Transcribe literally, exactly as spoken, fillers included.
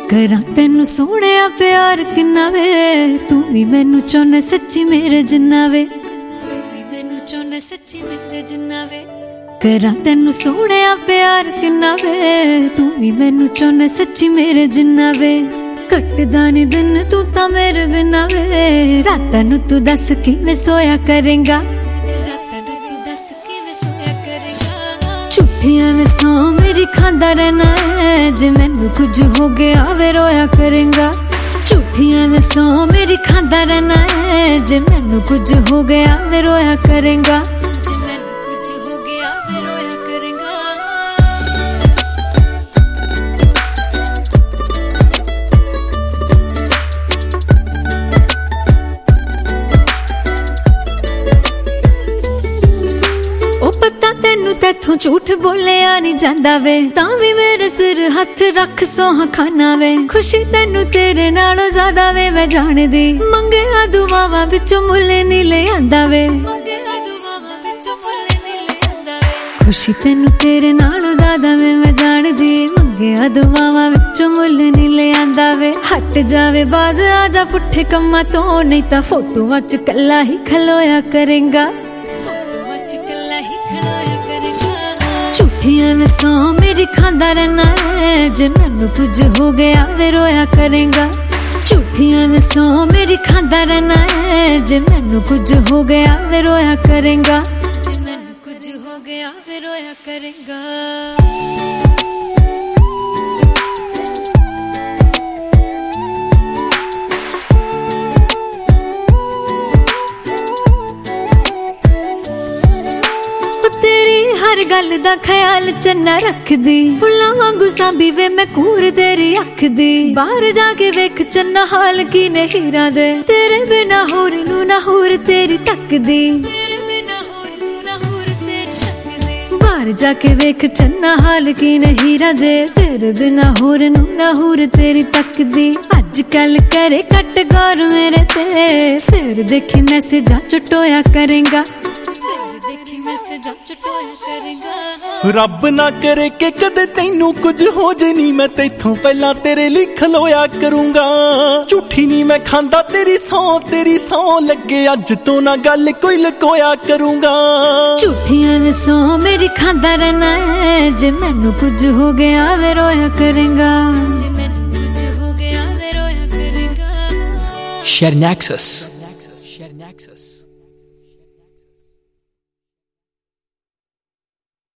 करा तेनू सोहणिया प्यार किन्ना वे, तू भी मैनू चाहना सच्ची मेरे जिन्ना वे, तू भी मैनू चाहना सच्ची मेरे जिन्ना वे। करा तेनू सोहणिया प्यार किन्ना वे, तू भी मैनू चाहना सच्ची मेरे जिन्ना वे। कटदा नी दिन तू तां मेरे बिना वे, रातां नू तू दस किवें सोया करेंगा, रातां नू तू दस किवें सोया करेंगा। झूठियां में सौ मेरी खांदा रहना है, जे मैनू कुछ हो गया वे रोया करेंगा। झूठियां में सौ मेरी खांदा रहना है, जे मैनू कुछ हो गया वे रोया करेंगा, जे मैनू कुछ हो गया वे रोया करेंगा। तेनू तैथों झूठ बोलिया नहीं जांदा वे, तां भी मेरे सिर हथ रख सोहा खाना वे। खुशी तेनू तेरे नालों ज्यादा वे मैं जानदी, मंगिया दुआवां विचों मुल नहीं ले आंदा वे, मंगिया दुआवां विचों मुल नहीं ले आंदा वे। खुशी तेनू तेरे नालों ज्यादा वे मैं जानदी, मंगिया दुआवां विचों मुल नहीं ले आंदा वे। हट जावे बाज आजा पुट्ठे कम्मां तो, नहीं तां फोटोआं च कल्ला ही खलोया करेंगा, फोटोआं च कल्ला ही खलोया करेंगा। झूठियां में सौ मेरी खांदा रहना है, जे मैनू कुछ हो गया वे रोया करेंगा। झूठियां में सौ मेरी खांदा रहना है, जे मैनू कुछ हो गया वे रोया करेंगा, जे मैनू कुछ हो गया वे रोया करेंगा। हर गल दा ख्याल चन्ना रखदी, फुल्लां वांगू सांभी वे मैं कूर तेरी अख दी। बाहर जाके वेख चन्ना हाल की ने हीरा दे, तेरे बिना होर नू ना होर तेरी तकदी, तेरे बिना होर नू ना होर तेरी तकदी। बाहर जाके वेख चन्ना हाल की ने हीरा दे, तेरे बिना होर नू ना होर तेरी तकदी। अज कल करे कट गौर मेरे ते, फिर देखी मैसेजां चटोया करेंगा, रब ना करे कि कदे तैनू कुछ हो जे, नी मैं तैथों पहला तेरे लिए खलोया करूंगा। झूठी नी मैं खांदा तेरी सौ, तेरी सौ लगे अज तो ना गल कोई लकोया करूंगा। झूठियां में सौ मेरी खांदा रहना है, जे मैनू कुछ हो गया वे रोया करेंगा, जे मैनू कुछ हो गया वे रोया करेंगा। Share Nexus.